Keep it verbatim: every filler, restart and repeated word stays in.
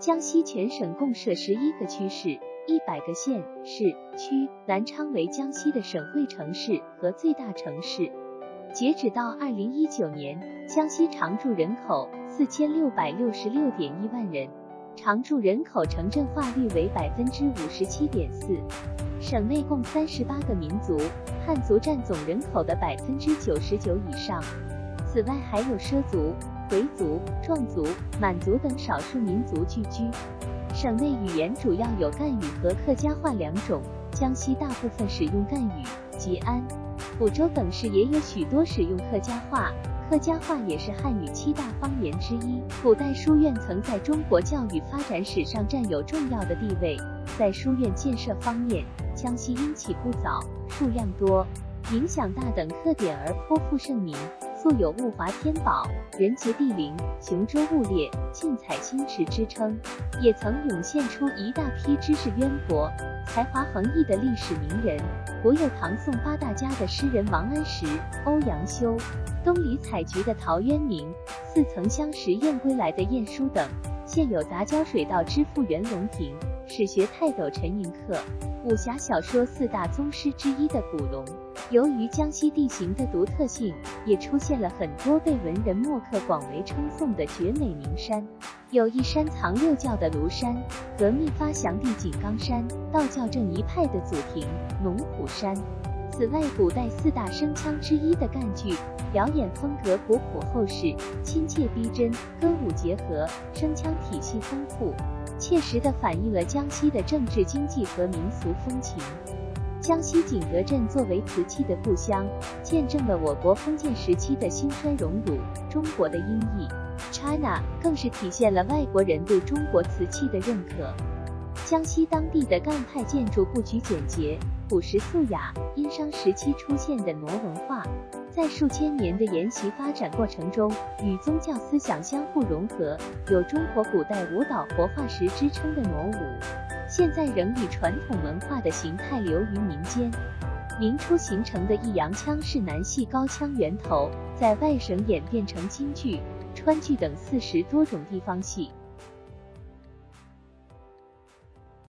江西全省共设十一个区市、一百个县、市、区，南昌为江西的省会城市和最大城市。截止到二零一九年，江西常住人口四千六百六十六点一万人，常住人口城镇化率为百分之五十七点四。省内共三十八个民族，汉族占总人口的百分之九十九以上。此外，还有畲族、回族、壮族、满族等少数民族聚居。省内语言主要有赣语和客家话两种，江西大部分使用赣语，吉安、抚州等市也有许多使用客家话。客家话也是汉语七大方言之一。古代书院曾在中国教育发展史上占有重要的地位。在书院建设方面，江西因起步早、数量多、影响大等特点而颇负盛名，素有物华天宝、人杰地灵、雄州雾列、俊采青池之称，也曾涌现出一大批知识渊博、才华横溢的历史名人，国有唐宋八大家的诗人王安石、欧阳修，东篱采菊的陶渊明，似曾相识燕归来的晏殊等，现有杂交水稻之父袁隆平，史学泰斗陈寅恪，武侠小说四大宗师之一的古龙。由于江西地形的独特性，也出现了很多被文人墨客广为称颂的绝美名山，有一山藏六教的庐山，革命发祥地井冈山，道教正一派的祖庭龙虎山。此外，古代四大声腔之一的赣剧，表演风格古朴厚实，亲切逼真，歌舞结合，声腔体系丰富，切实地反映了江西的政治经济和民俗风情。江西景德镇作为瓷器的故乡，见证了我国封建时期的兴衰荣辱，中国的音译 China 更是体现了外国人对中国瓷器的认可。江西当地的赣派建筑布局简洁，朴实素雅，殷商时期出现的傩文化，在数千年的沿袭发展过程中，与宗教思想相互融合，有中国古代舞蹈活化石之称的傩舞，现在仍以传统文化的形态流于民间。明初形成的益阳腔是南戏高腔源头，在外省演变成京剧、川剧等四十多种地方戏。